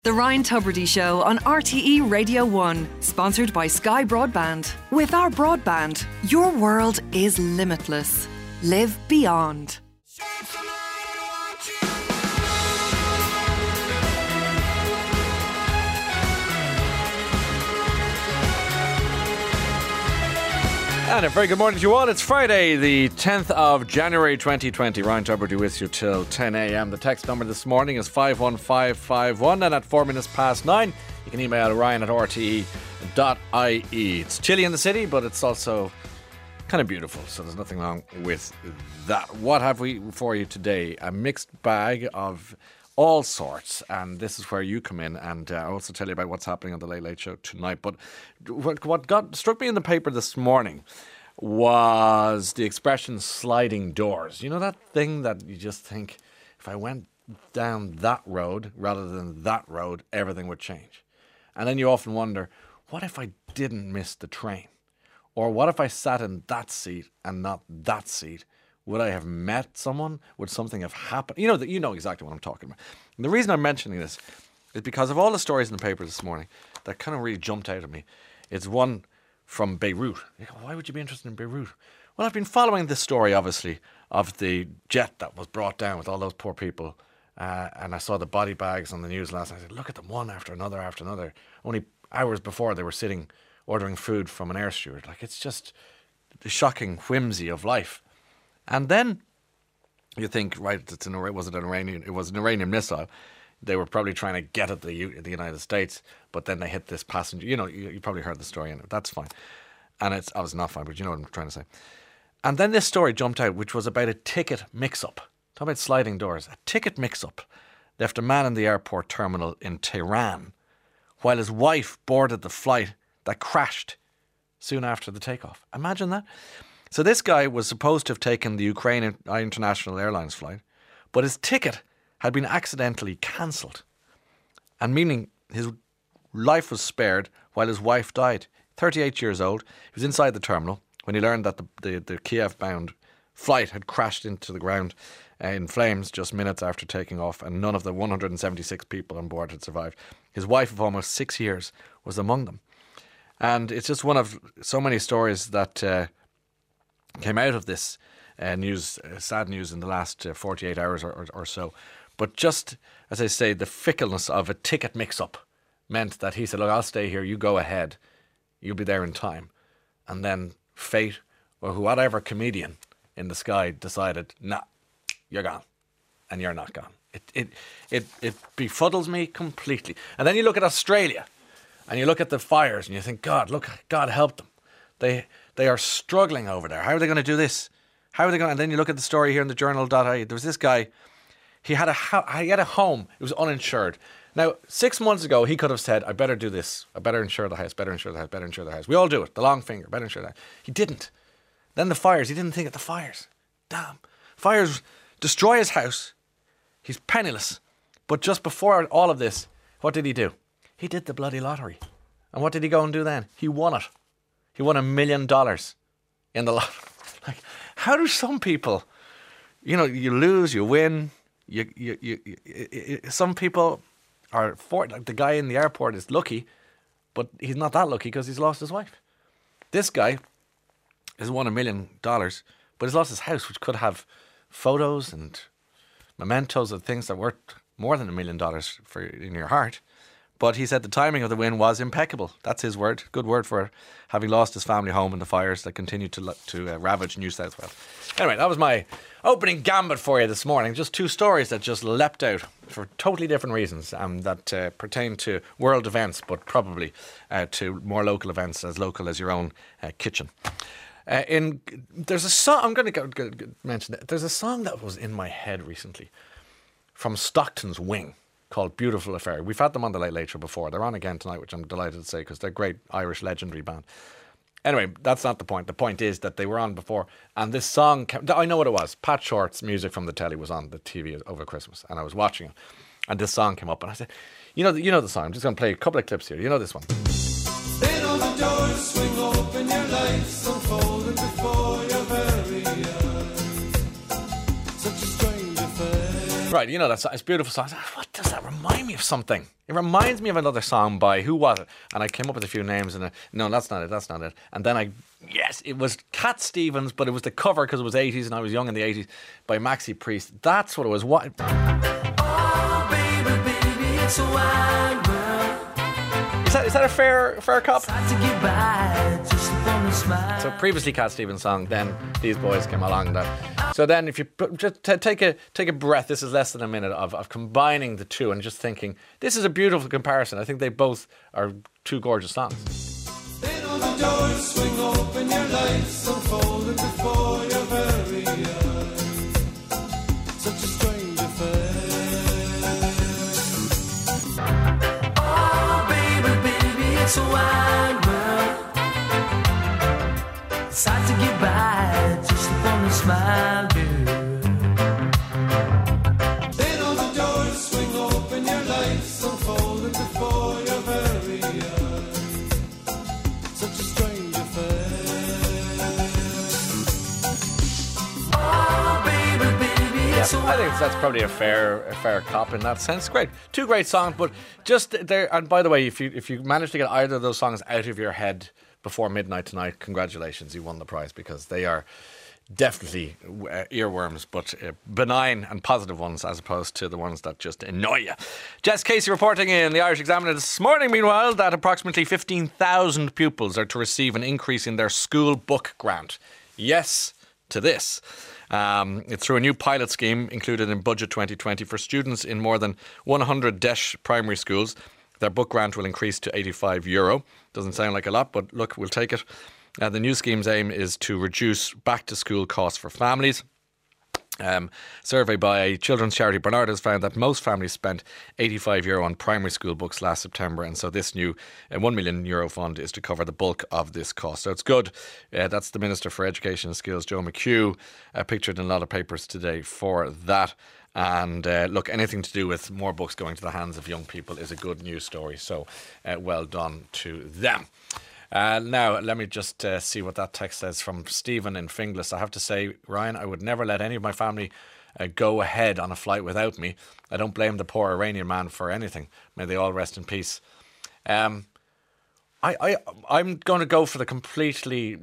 The Ryan Tubridy Show on RTE Radio 1, sponsored by Sky Broadband. With our broadband, your world is limitless. Live beyond. And a very good morning to you all. It's Friday, the 10th of January 2020. Ryan Tubridy with you till 10 a.m. The text number this morning is 51551, and at 4 minutes past 9, you can email ryan@rte.ie. It's chilly in the city, but it's also kind of beautiful, so there's nothing wrong with that. What have we for you today? A mixed bag of all sorts, and this is where you come in, and I'll also tell you about what's happening on the Late Late Show tonight. But what struck me in the paper this morning was the expression sliding doors. You know that thing that you just think, if I went down that road rather than that road, everything would change. And then you often wonder, what if I didn't miss the train? Or what if I sat in that seat and not that seat? Would I have met someone? Would something have happened? You know exactly what I'm talking about. And the reason I'm mentioning this is because of all the stories in the paper this morning that kind of really jumped out at me. It's one from Beirut. Why would you be interested in Beirut? Well, I've been following this story, obviously, of the jet that was brought down with all those poor people. And I saw the body bags on the news last night. I said, look at them, one after another after another. Only hours before they were sitting ordering food from an air steward. Like, it's just the shocking whimsy of life. And then you think, right, it was an Iranian missile. They were probably trying to get at the United States, but then they hit this passenger. You probably heard the story, and that's fine. And it's obviously not fine, but you know what I'm trying to say. And then this story jumped out, which was about a ticket mix-up. Talk about sliding doors. A ticket mix-up left a man in the airport terminal in Tehran while his wife boarded the flight that crashed soon after the takeoff. Imagine that. So this guy was supposed to have taken the Ukraine International Airlines flight, but his ticket had been accidentally cancelled, and meaning his life was spared while his wife died. 38 years old, he was inside the terminal when he learned that the Kiev-bound flight had crashed into the ground in flames just minutes after taking off, and none of the 176 people on board had survived. His wife of almost 6 years was among them. And it's just one of so many stories that came out of this news, sad news in the last 48 hours or so. But just, as I say, the fickleness of a ticket mix-up meant that he said, look, I'll stay here, you go ahead, you'll be there in time. And then fate, or whatever comedian in the sky decided, nah, you're gone, and you're not gone. It befuddles me completely. And then you look at Australia, and you look at the fires, and you think, God help them. They are struggling over there. How are they going to do this? How are they going? And then you look at the story here in the journal.ie. There was this guy. He had a home. It was uninsured. Now, 6 months ago, he could have said, I better do this. I better insure the house, better insure the house, better insure the house. We all do it. The long finger, better insure the house. He didn't. Then the fires. He didn't think of the fires. Damn. Fires destroy his house. He's penniless. But just before all of this, what did he do? He did the bloody lottery. And what did he go and do then? He won it. He won $1 million in the lottery. Like, how do some people, you lose, you win. Some people are like the guy in the airport is lucky, but he's not that lucky because he's lost his wife. This guy has won $1 million, but he's lost his house, which could have photos and mementos of things that worth more than $1 million for in your heart. But he said the timing of the win was impeccable. That's his word. Good word for it, having lost his family home in the fires that continue to ravage New South Wales. Anyway, that was my opening gambit for you this morning. Just two stories that just leapt out for totally different reasons that pertain to world events, but probably to more local events, as local as your own kitchen. There's a song, I'm going to mention that. There's a song that was in my head recently from Stockton's Wing, called Beautiful Affair. We've had them on the Late Late Show before. They're on again tonight, which I'm delighted to say, because they're a great Irish legendary band. Anyway, that's not the point. The point is that they were on before, and this song, I know what it was. Pat Short's music from the telly was on the TV over Christmas, and I was watching it, and this song came up, and I said, you know the song. I'm just going to play a couple of clips here. You know this one. Then all the doors swing open, your life's unfolding before your very eyes. Such a strange affair. Right, you know that song. It's a beautiful song. What does that remind remind me of something. It reminds me of another song by, who was it? And I came up with a few names and no, that's not it. And then yes, it was Cat Stevens, but it was the cover because it was 80s and I was young in the 80s by Maxi Priest. That's what it was. What? Oh, baby, it's a wide world. Is that a fair cop? Hard to get by, just upon a smile. So previously Cat Stevens' song, then these boys came along. So then if you just take a breath, this is less than a minute of combining the two and just thinking, this is a beautiful comparison. I think they both are two gorgeous songs. Then all the doors swing open, your life's unfolded before your very eyes. Such a strange affair. Oh, baby, it's a wide world. It's hard to get by, just upon a smile, girl. Then all the doors swing open, your life's unfolded before your very eyes. Such a strange affair. Oh, baby, it's a I think that's probably a fair cop in that sense. Great, two great songs, but just there. And by the way, if you manage to get either of those songs out of your head before midnight tonight, congratulations, you won the prize, because they are definitely earworms, but benign and positive ones as opposed to the ones that just annoy you. Jess Casey reporting in the Irish Examiner this morning, meanwhile, that approximately 15,000 pupils are to receive an increase in their school book grant. Yes to this. It's through a new pilot scheme included in Budget 2020 for students in more than 100 DEIS primary schools. Their book grant will increase to €85. Doesn't sound like a lot, but look, we'll take it. The new scheme's aim is to reduce back-to-school costs for families. Survey by children's charity Bernard has found that most families spent €85 on primary school books last September, and so this new €1 million fund is to cover the bulk of this cost. So it's good. That's the Minister for Education and Skills, Joe McHugh, pictured in a lot of papers today for that. And look, anything to do with more books going to the hands of young people is a good news story. So well done to them. Now, let me just see what that text says from Stephen in Finglas. I have to say, Ryan, I would never let any of my family go ahead on a flight without me. I don't blame the poor Iranian man for anything. May they all rest in peace. I'm going to go for the completely,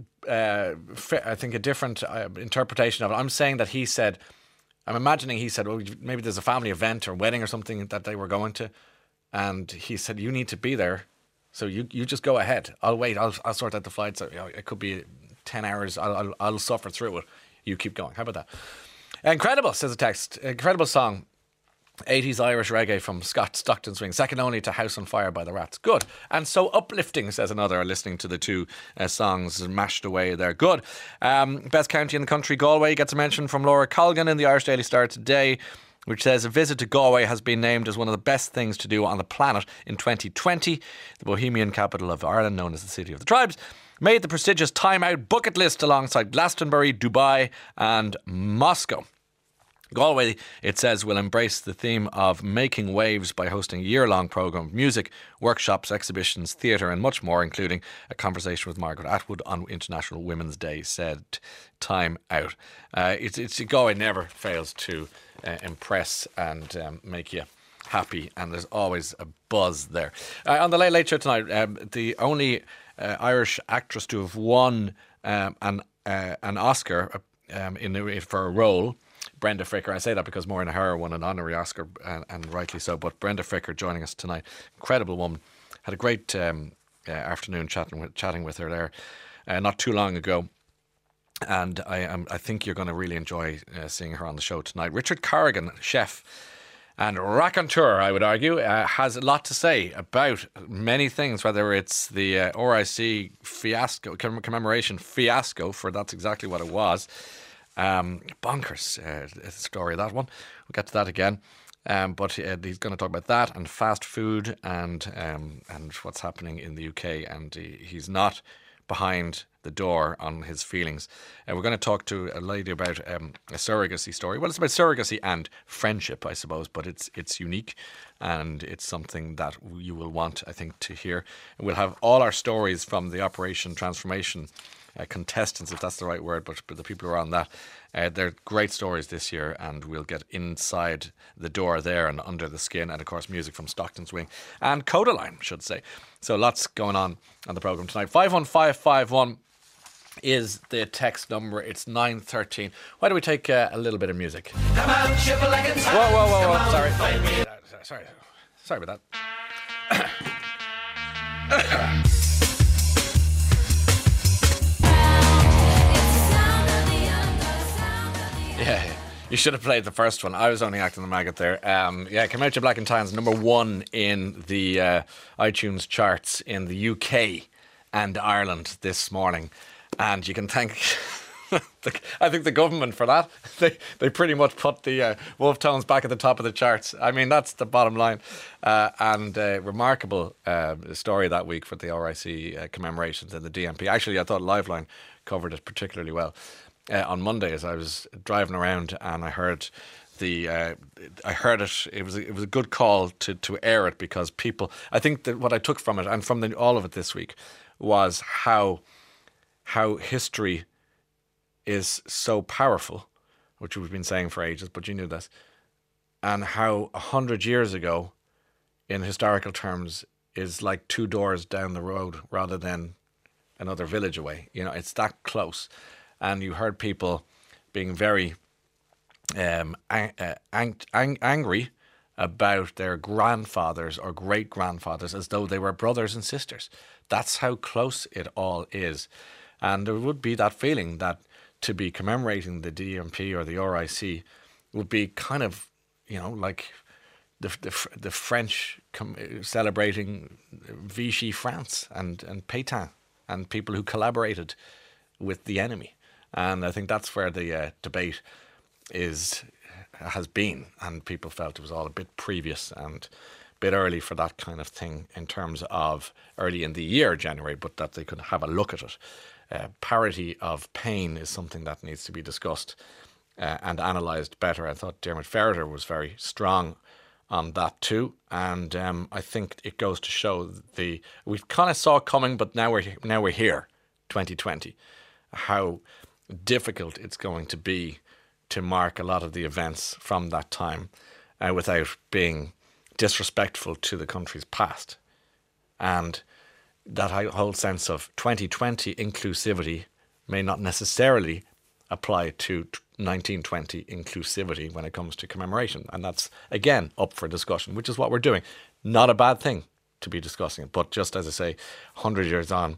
I think, a different interpretation of it. I'm saying that I'm imagining he said, well, maybe there's a family event or wedding or something that they were going to. And he said, you need to be there. So you just go ahead. I'll wait. I'll sort out the flights. It could be 10 hours. I'll suffer through it. You keep going. How about that? Incredible, says the text. Incredible song. 80s Irish reggae from Scott Stockton Swing, second only to House on Fire by the Rats. Good. And so uplifting, says another, listening to the two songs mashed away there. Good. Best county in the country, Galway, gets a mention from Laura Colgan in the Irish Daily Star today, which says a visit to Galway has been named as one of the best things to do on the planet in 2020. The Bohemian capital of Ireland, known as the City of the Tribes, made the prestigious Time Out bucket list alongside Glastonbury, Dubai and Moscow. Galway, it says, will embrace the theme of making waves by hosting a year-long programme of music, workshops, exhibitions, theatre and much more, including a conversation with Margaret Atwood on International Women's Day, said Time Out. Galway never fails to impress and make you happy, and there's always a buzz there. On the Late Late Show tonight, the only Irish actress to have won an Oscar for a role, Brenda Fricker. I say that because Maureen O'Hara won an honorary Oscar, and rightly so. But Brenda Fricker joining us tonight, incredible woman. Had a great afternoon chatting with her there not too long ago, and I think you're going to really enjoy seeing her on the show tonight. Richard Corrigan, chef and raconteur, I would argue, has a lot to say about many things, whether it's the RIC fiasco, commemoration fiasco, for that's exactly what it was. Bonkers story, that one. We'll get to that again. But he's going to talk about that and fast food and what's happening in the UK. And he's not behind the door on his feelings. We're going to talk to a lady about a surrogacy story. Well, it's about surrogacy and friendship, I suppose, but it's unique and it's something that you will want, I think, to hear. And we'll have all our stories from the Operation Transformation contestants, if that's the right word, but the people who are on that. They're great stories this year, and we'll get inside the door there and under the skin, and of course music from Stockton's Wing and Codaline, should say. So lots going on the programme tonight. 51551 is the text number. It's 9:13. Why don't we take a little bit of music? Come on, shiver like a time. Whoa. Sorry about that. Yeah, you should have played the first one. I was only acting the maggot there. Come Out Your Black and Tans, number 1 in the iTunes charts in the UK and Ireland this morning. And you can thank, I think, the government for that. They pretty much put the Wolf Tones back at the top of the charts. I mean, that's the bottom line. And a remarkable story that week for the RIC commemorations in the DMP. Actually, I thought Liveline covered it particularly well. On Monday, as I was driving around, and I heard it. It was a good call to air it, because people. I think that what I took from it, and from all of it this week, was how history is so powerful, which we've been saying for ages, but you knew this, and how 100 years ago, in historical terms, is like 2 doors down the road rather than another village away. You know, it's that close. And you heard people being very angry about their grandfathers or great-grandfathers as though they were brothers and sisters. That's how close it all is. And there would be that feeling that to be commemorating the DMP or the RIC would be kind of, like the French celebrating Vichy France and Pétain and people who collaborated with the enemy. And I think that's where the debate has been, and people felt it was all a bit previous and a bit early for that kind of thing in terms of early in the year, January, but that they could have a look at it. Parity of pain is something that needs to be discussed and analysed better. I thought Dermot Ferreter was very strong on that too, and I think it goes to show we kind of saw it coming, but now we're here, 2020, how difficult it's going to be to mark a lot of the events from that time without being disrespectful to the country's past. And that whole sense of 2020 inclusivity may not necessarily apply to 1920 inclusivity when it comes to commemoration. And that's, again, up for discussion, which is what we're doing. Not a bad thing to be discussing it, but just as I say, 100 years on,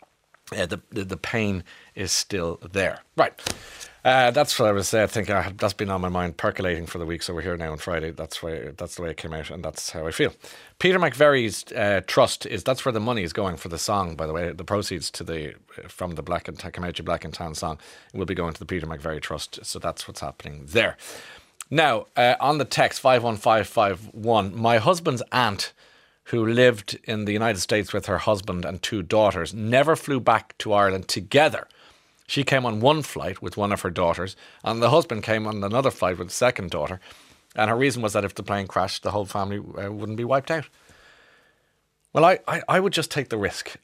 the pain is still there. Right. That's what I was thinking. That's been on my mind, percolating for the week. So we're here now on Friday. That's the way it came out, and that's how I feel. Peter McVerry's trust that's where the money is going for the song. By the way, the proceeds from the Come Out Your Black and Tan song will be going to the Peter McVerry Trust. So that's what's happening there. Now on the text 51551, my husband's aunt, who lived in the United States with her husband and 2 daughters, never flew back to Ireland together. She came on one flight with one of her daughters, and the husband came on another flight with the second daughter. And her reason was that if the plane crashed, the whole family wouldn't be wiped out. Well, I would just take the risk.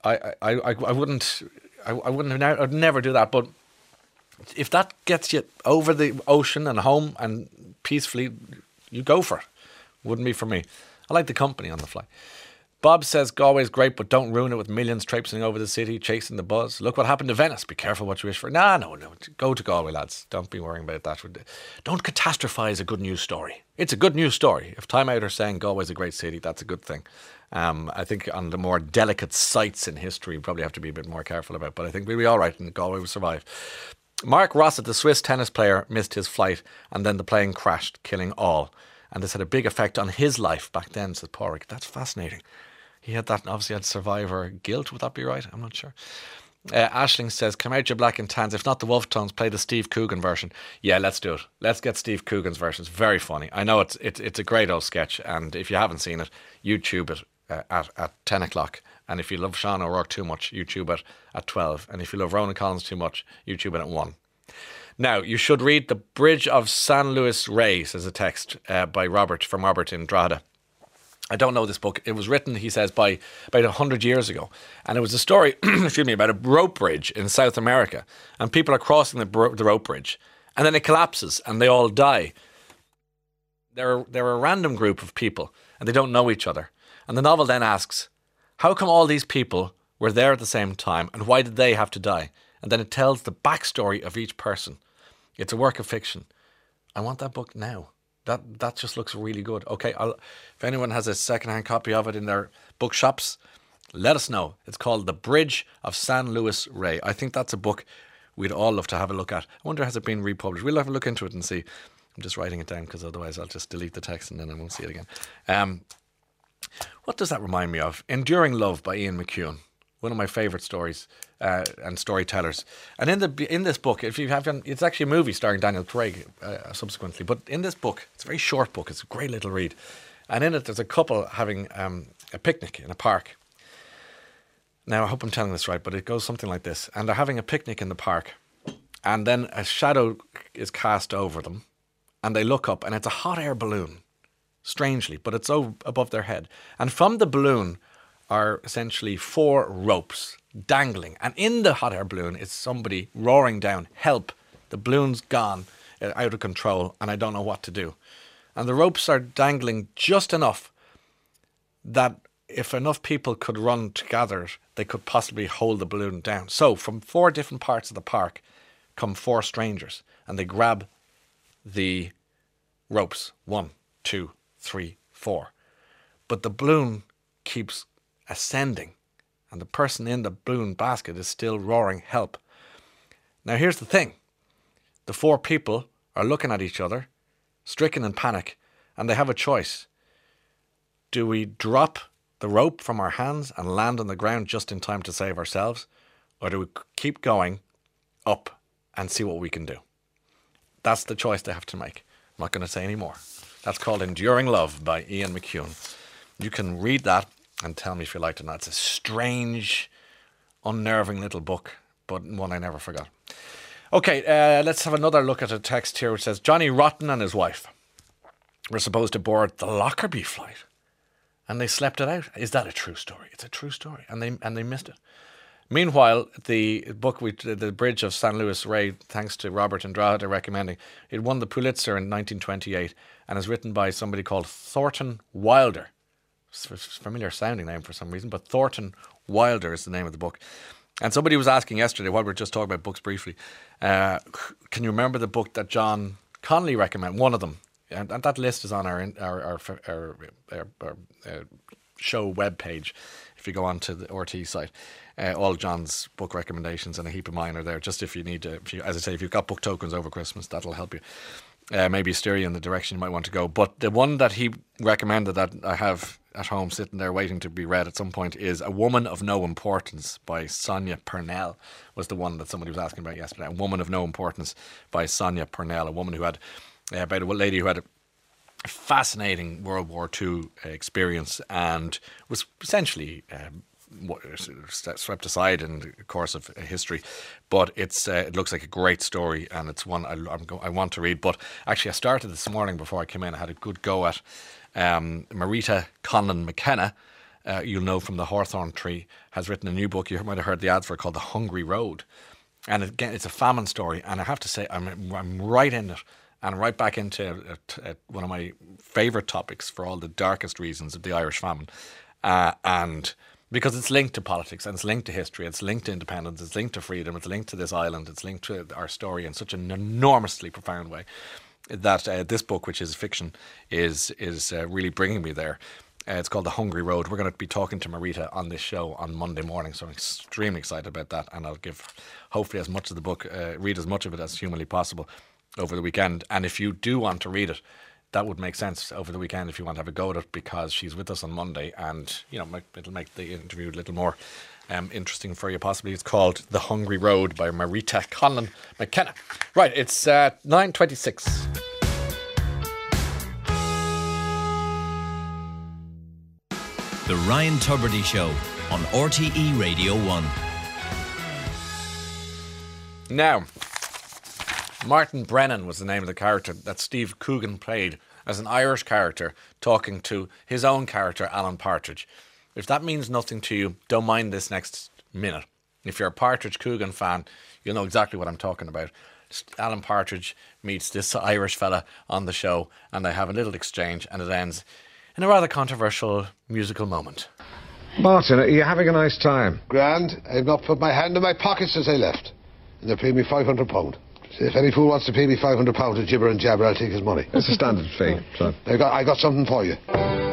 I'd never do that. But if that gets you over the ocean and home and peacefully, you go for it. Wouldn't be for me. I like the company on the flight. Bob says Galway's great, but don't ruin it with millions traipsing over the city, chasing the buzz. Look what happened to Venice. Be careful what you wish for. No. Go to Galway, lads. Don't be worrying about that. Don't catastrophise a good news story. It's a good news story. If Time Out are saying Galway's a great city, that's a good thing. I think on the more delicate sites in history, you probably have to be a bit more careful about. But I think we'll be all right, and Galway will survive. Mark Rossett, the Swiss tennis player, missed his flight, and then the plane crashed, killing all. And this had a big effect on his life back then, says Porrick. That's fascinating. He had that, and obviously had survivor guilt. Would that be right? I'm not sure. Aisling says, Come Out Your Black and Tans. If not the Wolf Tones, play the Steve Coogan version. Yeah, let's do it. Let's get Steve Coogan's version. It's very funny. I know it's a great old sketch, and if you haven't seen it, YouTube it at 10 o'clock. And if you love Sean O'Rourke too much, YouTube it at 12. And if you love Ronan Collins too much, YouTube it at 1. Now, you should read The Bridge of San Luis Rey, says a text from Robert in Drogheda. I don't know this book. It was written, he says, by about 100 years ago. And it was a story, excuse me, about a rope bridge in South America. And people are crossing the rope bridge. And then it collapses and they all die. They're a random group of people and they don't know each other. And the novel then asks, how come all these people were there at the same time and why did they have to die? And then it tells the backstory of each person. It's a work of fiction. I want that book now. That just looks really good. Okay, if anyone has a second-hand copy of it in their bookshops, let us know. It's called The Bridge of San Luis Rey. I think that's a book we'd all love to have a look at. I wonder, has it been republished? We'll have a look into it and see. I'm just writing it down because otherwise I'll just delete the text and then I won't see it again. What does that remind me of? Enduring Love by Ian McEwan. One of my favourite stories and storytellers. And in this book, if you haven't, it's actually a movie starring Daniel Craig subsequently. But in this book, it's a very short book. It's a great little read. And in it, there's a couple having a picnic in a park. Now, I hope I'm telling this right, but it goes something like this. And they're having a picnic in the park. And then a shadow is cast over them. And they look up, and it's a hot air balloon. Strangely, but it's above their head. And from the balloon are essentially 4 ropes dangling. And in the hot air balloon is somebody roaring down, help, the balloon's gone, out of control, and I don't know what to do. And the ropes are dangling just enough that if enough people could run together, they could possibly hold the balloon down. So from 4 different parts of the park come 4 strangers, and they grab the ropes. 1, 2, 3, 4. But the balloon keeps ascending and the person in the balloon basket is still roaring help. Now here's the thing. The 4 people are looking at each other, stricken in panic, and they have a choice. Do we drop the rope from our hands and land on the ground just in time to save ourselves? Or do we keep going up and see what we can do? That's the choice they have to make. I'm not going to say any more. That's called Enduring Love by Ian McEwan. You can read that and tell me if you liked it or not. It's a strange, unnerving little book, but one I never forgot. Okay, let's have another look at a text here which says, Johnny Rotten and his wife were supposed to board the Lockerbie flight and they slept it out. Is that a true story? It's a true story. And they missed it. Meanwhile, the book, The Bridge of San Luis Rey, thanks to Robert Andrade recommending, it won the Pulitzer in 1928 and is written by somebody called Thornton Wilder. It's a familiar sounding name for some reason, but Thornton Wilder is the name of the book. And somebody was asking yesterday, while we were just talking about books briefly, can you remember the book that John Connolly recommended? One of them. And that list is on our show webpage. If you go on to the RT site, all John's book recommendations and a heap of mine are there. Just if you need to, as I say, if you've got book tokens over Christmas, that'll help you. Maybe steer you in the direction you might want to go. But the one that he recommended that I have at home sitting there waiting to be read at some point is A Woman of No Importance by Sonia Purnell, was the one that somebody was asking about yesterday. A Woman of No Importance by Sonia Purnell, a woman who had, about a lady who had a fascinating World War II experience and was essentially swept aside in the course of history, but it looks like a great story and it's one I want to read. But actually I started this morning before I came in. I had a good go at Marita Conlon McKenna, you'll know from The Hawthorn Tree, has written a new book, you might have heard the ads for it, called The Hungry Road. And again, it's a famine story, and I have to say I'm right in it and right back into one of my favourite topics for all the darkest reasons of the Irish famine, and because it's linked to politics and it's linked to history, it's linked to independence, it's linked to freedom, it's linked to this island, it's linked to our story in such an enormously profound way that this book, which is fiction, is really bringing me there. It's called The Hungry Road. We're going to be talking to Marita on this show on Monday morning, so I'm extremely excited about that, and I'll give hopefully as much of the book, read as much of it as humanly possible over the weekend. And if you do want to read it, that would make sense over the weekend if you want to have a go at it, because she's with us on Monday and, you know, it'll make the interview a little more interesting for you possibly. It's called The Hungry Road by Marita Conlon McKenna. Right, it's 9:26. The Ryan Tubridy Show on RTE Radio 1. Now, Martin Brennan was the name of the character that Steve Coogan played as an Irish character talking to his own character, Alan Partridge. If that means nothing to you, don't mind this next minute. If you're a Partridge Coogan fan, you'll know exactly what I'm talking about. Alan Partridge meets this Irish fella on the show, and they have a little exchange, and it ends in a rather controversial musical moment. Martin, are you having a nice time? Grand. I've not put my hand in my pocket since I left. And they're paying me £500. So if any fool wants to pay me £500 to gibber and jabber, I'll take his money. It's a standard fee, so... I got something for you.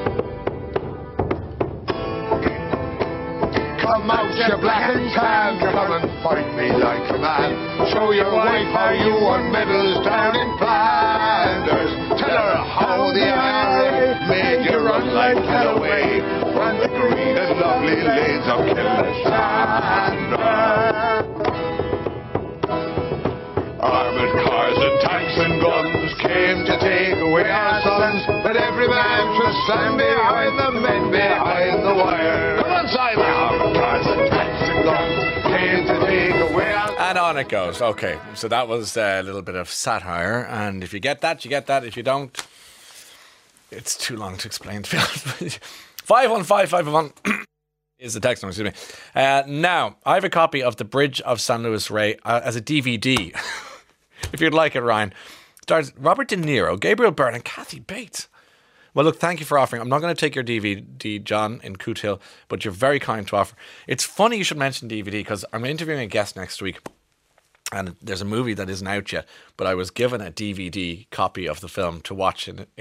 Come out, you black and tan, come and fight me like a man. Show your wife how you won medals down in Flanders. Tell her how the IRA made you run like hell away from the green and lovely lanes of Killashandra. Armoured cars and tanks and guns came to take away our sons, but every man should stand behind the men behind the wire. Come on, Simon! Armoured cars and tanks and guns came to take away our... And on it goes. Okay, so that was a little bit of satire, and if you get that, you get that. If you don't, it's too long to explain, to be honest with you. 515-551 is the text number, excuse me. Now, I have a copy of The Bridge of San Luis Rey as a DVD. If you'd like it, Ryan. Stars Robert De Niro, Gabriel Byrne and Kathy Bates. Well, look, thank you for offering. I'm not going to take your DVD, John, in Coot Hill, but you're very kind to offer. It's funny you should mention DVD because I'm interviewing a guest next week, and there's a movie that isn't out yet, but I was given a DVD copy of the film to watch. And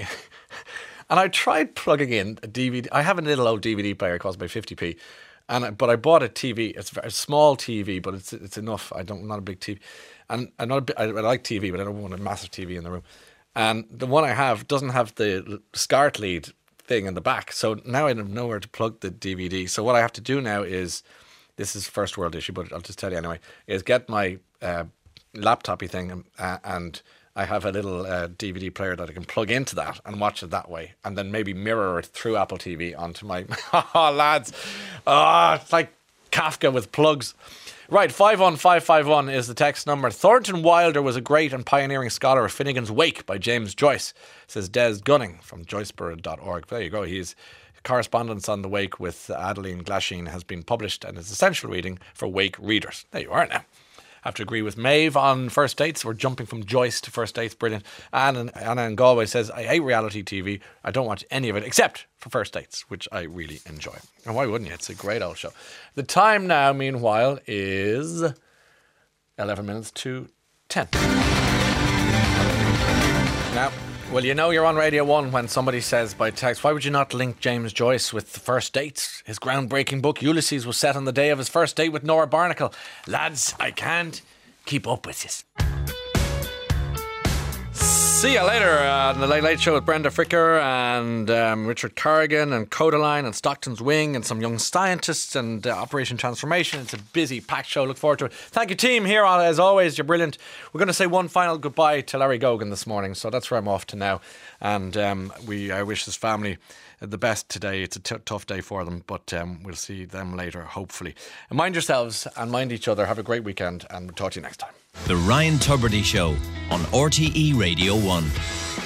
I tried plugging in a DVD. I have a little old DVD player. It costs about 50p. But I bought a TV. It's a small TV, but it's enough. I'm not a big TV. And I like TV, but I don't want a massive TV in the room. And the one I have doesn't have the SCART lead thing in the back. So now I have nowhere to plug the DVD. So what I have to do now is, this is first world issue, but I'll just tell you anyway, is get my laptop-y thing and I have a little DVD player that I can plug into that and watch it that way, and then maybe mirror it through Apple TV onto my... Oh, lads. Oh, it's like Kafka with plugs. Right, 51551 is the text number. Thornton Wilder was a great and pioneering scholar of Finnegan's Wake by James Joyce, says Des Gunning from joyceborough.org. There you go. His correspondence on the Wake with Adeline Glasheen has been published and is essential reading for Wake readers. There you are now. Have to agree with Maeve on First Dates. We're jumping from Joyce to First Dates. Brilliant. Anna in Galway says, I hate reality TV. I don't watch any of it except for First Dates, which I really enjoy. And why wouldn't you? It's a great old show. The time now, meanwhile, is 11 minutes to 10. Now, well, you know you're on Radio 1 when somebody says by text, why would you not link James Joyce with The First Dates? His groundbreaking book, Ulysses, was set on the day of his first date with Nora Barnacle. Lads, I can't keep up with this. See you later on the Late Late Show with Brenda Fricker and Richard Corrigan and Codaline and Stockton's Wing and some young scientists and Operation Transformation. It's a busy, packed show. Look forward to it. Thank you, team. Here, as always, you're brilliant. We're going to say one final goodbye to Larry Gogan this morning, so that's where I'm off to now. And I wish his family the best today. It's a tough day for them, but we'll see them later, hopefully. And mind yourselves and mind each other. Have a great weekend, and we'll talk to you next time. The Ryan Tubridy Show on RTE Radio 1.